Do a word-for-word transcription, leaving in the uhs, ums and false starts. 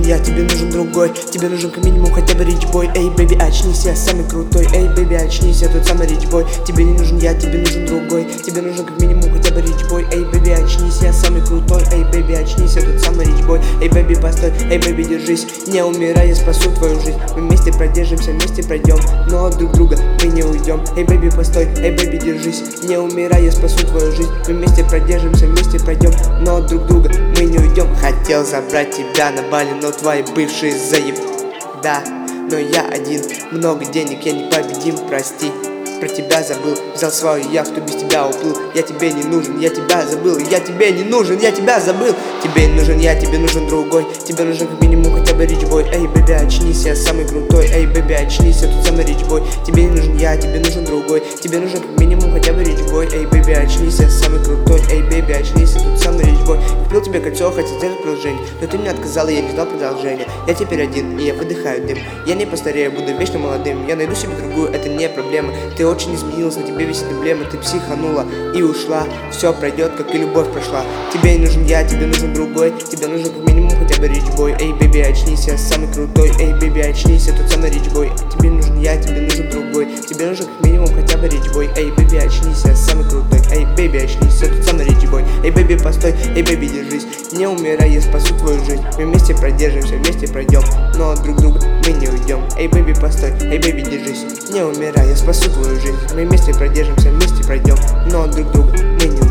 я, тебе нужен другой. Тебе нужен как минимум хотя бы ричбой. Эй, бэби, очнись, я самый крутой. Эй, бэби, очнись, я тот самый ричбой. Тебе не нужен я, тебе нужен другой. Тебе нужен как минимум хотя бы ричбой. Эй, бэби, очнись, я самый крутой. Эй, бэби, очнись, я тот самый ричбой. Эй, бэби, постой, эй, бэби, держись. Не умирай, я спасу твою жизнь. Мы вместе продержимся, вместе пройдем, но от друг друга мы не уйдем. Эй, бэби, постой, эй, бэби, держись. Не умирай, я спасу твою жизнь. Мы вместе продержимся, вместе пройдем, но от друг друга мы не уйдем. Хотел забрать тебя на Бали, но твои бывшие заеб... Да, но я один, много денег, я непобедим, прости. Про тебя забыл, взял свою яхту, без тебя уплыл. Я тебе не нужен, я тебя забыл. Я тебе не нужен, я тебя забыл. Тебе не нужен я, тебе нужен другой. Тебе нужен как минимум хотя бы ричбой. Эй, бэби, очнись, я самый крутой. Эй, бэби, очнись, я тот самый ричбой. Тебе не нужен я, тебе нужен другой. Тебе нужен как минимум хотя бы ричбой. Эй, бэби, очнись, я самый крутой. Эй, бэби, очнись, я тот самый ричбой. Купил тебе кольцо, хотел сделать продолжение, но ты мне отказала, я не ждал продолжения. Я теперь один, и я выдыхаю дым. Я не постарею, буду вечно молодым. Я найду себе другую, это не проблема. Ты очень изменилась, на тебе висит эмблема. Ты психанула и ушла. Все пройдет, как и любовь прошла. Тебе не нужен я, тебе нужен другой. Тебе нужен как минимум хотя бы ричбой. Эй, бэби, очнись, я самый крутой. Эй, бэби, очнись, я тот самый ричбой. Тебе нужен я, тебе нужен другой. Тебе нужен как минимум хотя бы ричбой. Эй, бэби, очнись, я самый крутой. Эй, бэби, очнись, я тот самый ричбой. Эй, бэби, постой, эй, бэби, держись. Не умирай, я спасу твою жизнь. Мы вместе продержимся, вместе пройдем, но от друг друга мы не уйдем. Эй, бэби, постой, эй, бэби, держись. Не умирай, я спасу твою жизнь. Мы вместе продержимся, вместе пройдем, но от друг друга мы не уйдем.